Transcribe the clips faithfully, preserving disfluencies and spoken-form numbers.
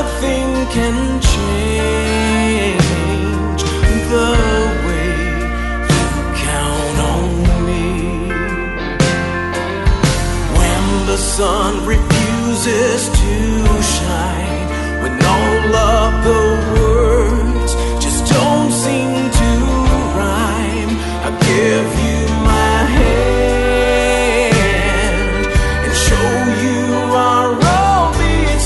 nothing can change the way you count on me. When the sun refuses to shine, when all of the words just don't seem to rhyme, I give you my hand and show you our road leads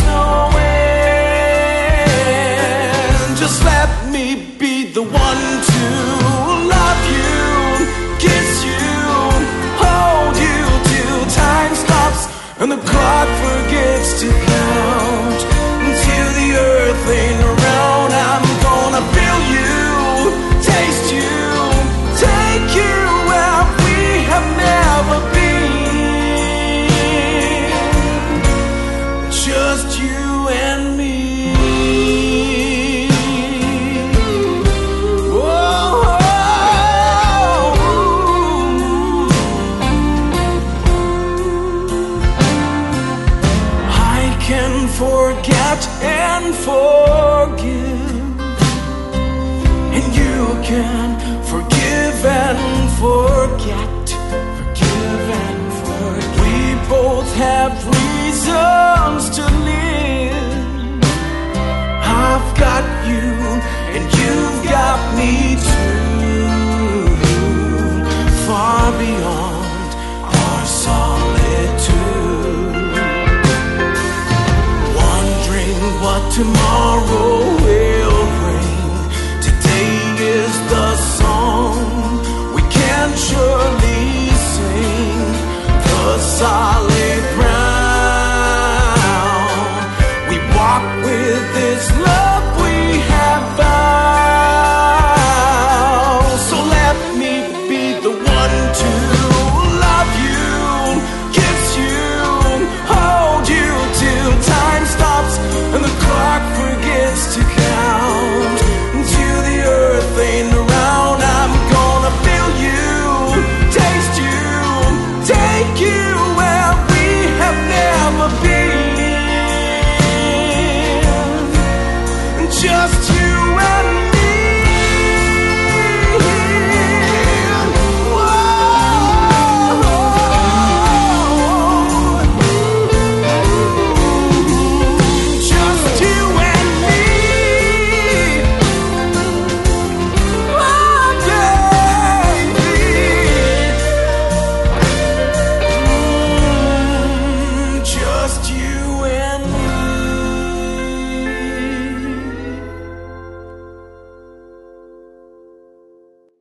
nowhere. Just let me be the one to love you, kiss you, hold you till time stops and the clock forgets to count. Until the earth ain't around, I'm gonna feel you, taste you, take you where we have never been. Just you and me. Whoa. I can forget and forgive, and you can forgive and forget. Forgive and forget. We both have reasons to live. I've got you and you've got me too, far beyond our solitude. Wondering what tomorrow will bring. Today is the song we can surely sing. The solid ground we walk with this love.